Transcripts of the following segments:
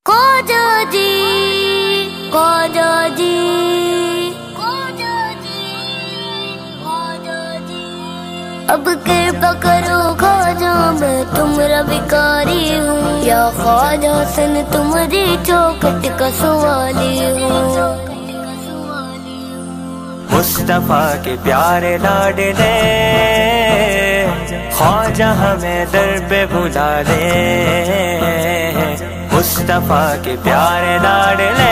خواجہ جی خواجہ جی اب کرپا کرو خواجہ میں تمہارا بھکاری ہوں، یا خواجہ حسن تمہاری چوکھٹ کا سوالی ہوں۔ مصطفیٰ کے پیارے لاڈلے خواجہ ہمیں در پہ بلا لے، مصطفیٰ کے پیارے لاڈلے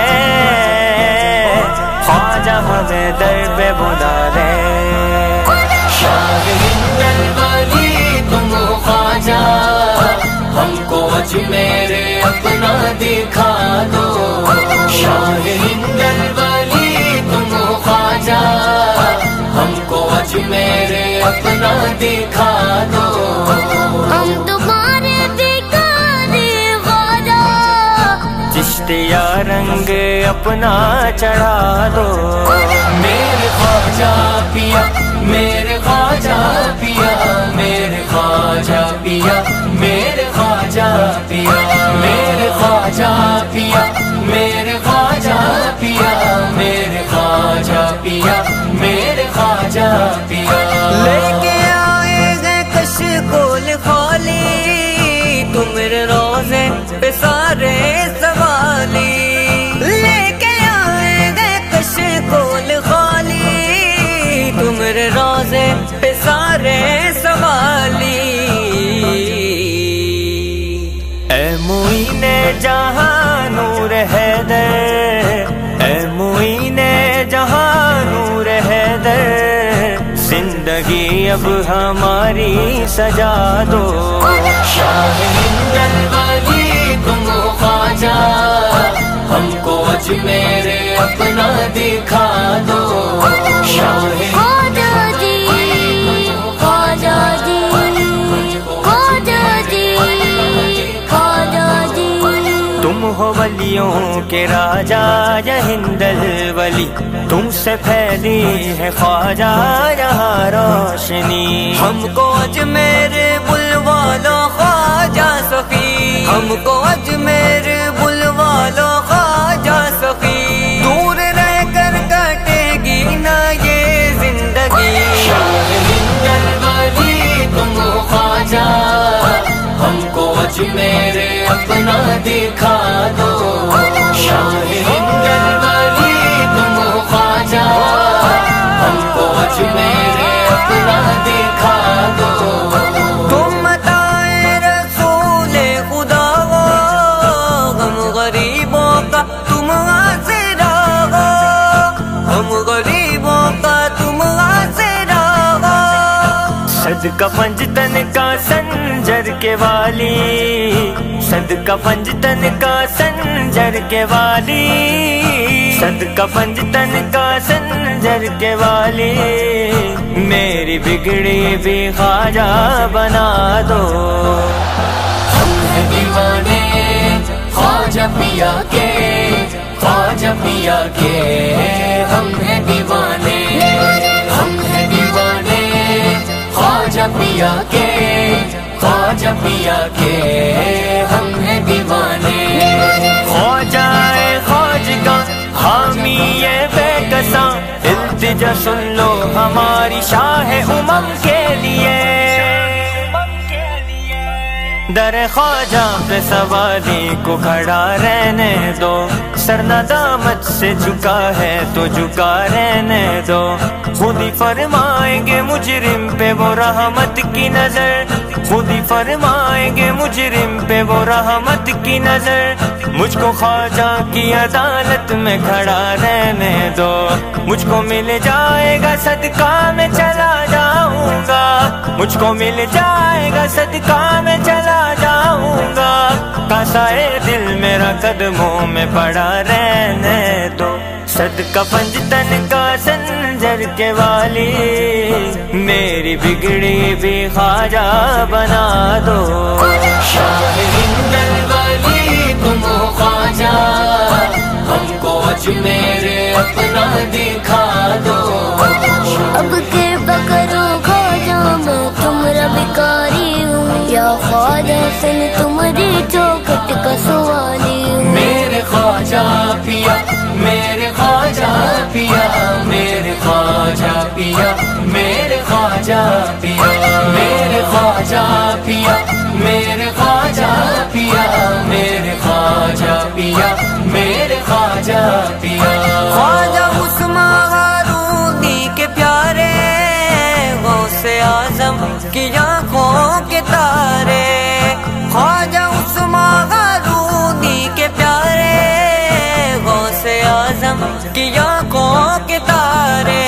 خواجہ ہمیں در پہ بلا لے۔ شاہ ہند الولی تم ہو خواجہ، ہم کو اجمیر اپنا دکھا دو۔ شاہ ہند الولی تم ہو خواجہ، ہم کو اجمیر اپنا دکھا دو۔ ہم تمہارے بھکاری خواجہ، چشتیہ رنگ اپنا چڑھا دو۔ میرے خواجہ پیا، میرے خواجہ پیا، میرے خواجہ پیا، میرے خواجہ پیا، میرے خواجہ پیا، میرے خواجہ پیا، میرے خواجہ پیا، میرے خواجہ پیا۔ لے کے آئے گئے کشکول خالی، تمہارے روزے پہ سارے سوالی۔ لے کے آئے گئے کشکول خالی، تمہارے روزے پہ سارے سوالی۔ اے معین جہاں نور حیدر، اے معین جہاں نور حیدر، زندگی اب ہماری سجا دو۔ شاہ ہند الولی تم ہو خواجہ، ہم کو اجمیر اپنا دکھا دو۔ شاہ خواجہ جی خواجہ جی خواجہ جی خواجہ جی، تم ہو ولیوں کے راجا یا ہند الولی، تم سے پھیلی ہے خواجہ یہاں روشنی۔ ہم کو اجمیر بلوا لو خواجہ سخی، ہم کو اجمیر بلوا لو خواجہ سخی، دور رہ کر کٹے گی نا یہ زندگی۔ شاہ ہند الولی تم ہو خواجہ، ہم کو اجمیر اپنا دکھا دو۔ شاہ ہند الولی تم ہو خواجہ، ہم کو اجمیر اپنا دکھا دو۔ تم عطائے رسول خدا ہو، ہم غریبوں کا تم آسرا ہو، ہم غریبوں کا تم آسرا ہو۔ صدقہ پنجتن کا سنجر کے والی، صدقہ پنجتن کا سنجر کے والی، صدقہ پنجتن کا سنجر کے والی، میری بگڑی بھی خواجہ بنا دو۔ ہم ہیں دیوانے خواجہ پیا کے، خواجہ پیا کے، ہم ہیں دیوانے، ہم ہیں دیوانے خواجہ پیا کے، خواجہ پیا کے، ہم ہیں دیوانے۔ خواجہ خواجگاں حامی بے کساں، التجا سن لو ہماری شاہ امم کے لیے۔ در خواجہ پہ سوالی کو کھڑا رہنے دو، سر ندامت سے جھکا ہے تو جھکا رہنے دو۔ خود ہی فرمائیں گے مجرم پہ وہ رحمت کی نظر، خود ہی فرمائیں گے مجرم پہ وہ رحمت کی نظر۔ مجھ کو خواجہ کی عدالت میں کھڑا رہنے دو، مجھ کو مل جائے گا صدقہ میں چلا جاؤں گا، مجھ کو مل جائے گا صدقہ میں چلا جاؤں گا۔ کاسائے دل میرا قدموں میں پڑا رہنے دو، صدقہ پنجتن کا سنجر کے والی، میری بگڑی بھی خواجہ بنا دو۔ شاہ ہند الولی تم ہو خواجہ، ہم کو اجمیر اپنا دکھا دو۔ اب کرپا کرو خواجہ میں تمہارا بھکاری ہوں، یا خواجہ حسن تمہاری چوکھٹ کا سوالی ہوں۔ ख्वाजा पिया मेरे ख्वाजा पिया मेरे ख्वाजा पिया मेरे ख्वाजा पिया मेरे ख्वाजा पिया मेरे ख्वाजा पिया मेरे ख्वाजा पिया मेरे ख्वाजा पिया। ख्वाजा उस्मान हारूनी के प्यारे गौसे आजम की आँखों के तारे, ख्वाजा उस्मान हारूनी के प्यारे गौसे आजम की आँखों के तारे।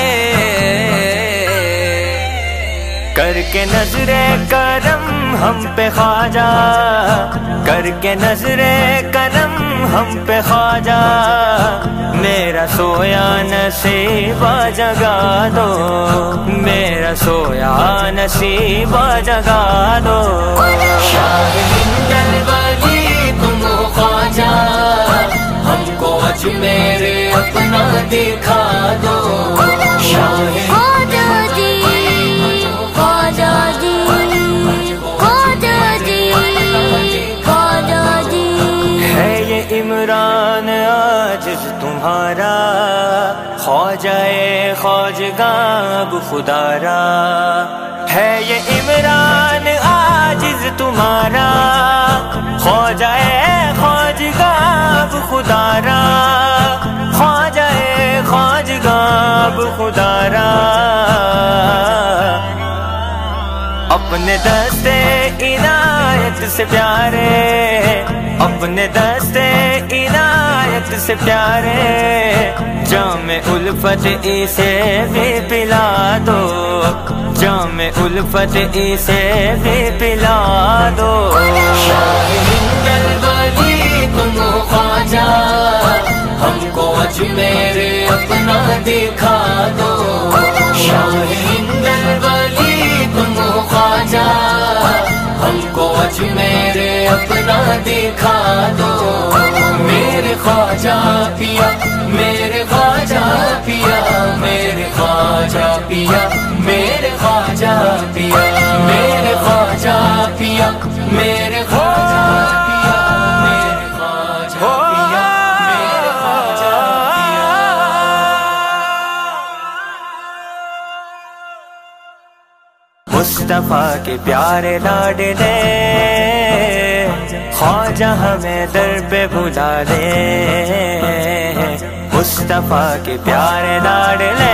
करके नजरे करम हम पे ख्वाजा, करके नजरे करम हम पे ख्वाजा, मेरा सोया नसीबा जगा दो, मेरा सोया नसीबा जगा दो। शाह हिंदल वाली तुम ख्वाजा, हमको अजमेर अपना दिखा दो। शाह ख्वाजा जी ख्वाजा जी ख्वाजा जी ख्वाजा जी। है ये इमरान आजिज़ तुम्हारा, ख्वाजाए ख्वाजगाब खुदारा, है ये इमरान आजिज़ तुम्हारा, ख्वाजाए ख्वाजगाब खुदारा, ख्वाजाए ख्वाजगाब खुदारा। अपने दस्ते इनायत से प्यारे, अपने दस्ते इनायत से प्यारे, जामे उल्फत इसे भी पिला दो, जामे उल्फत इसे भी पिला दो। शाह हिंदल वाली तुम ख्वाजा, हमको अजमेर अपना दिखा दो। शाह हिंदल वाली तुम ख्वाजा, हमको अजमेर अपना दिखा दो। मेरे ख्वाजा पिया मेरे ख्वाजा पिया मेरे ख्वाजा पिया मेरे ख्वाजा पिया मेरे ख्वाजा पिया मेरे ख्वाजा पिया मेरे ख्वाजा पिया मेरे ख्वाजा पिया। मुस्तफा के प्यारे लाडले ख्वाजा हमें दर पे बुला ले, मुस्तफा के प्यारे लाडले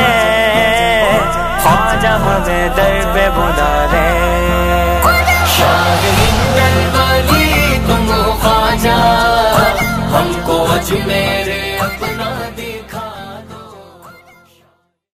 ख्वाजा हमें दर पे बुला ले। शाह हिंदल वाली तुम ख्वाजा, हमको अजमेर अपना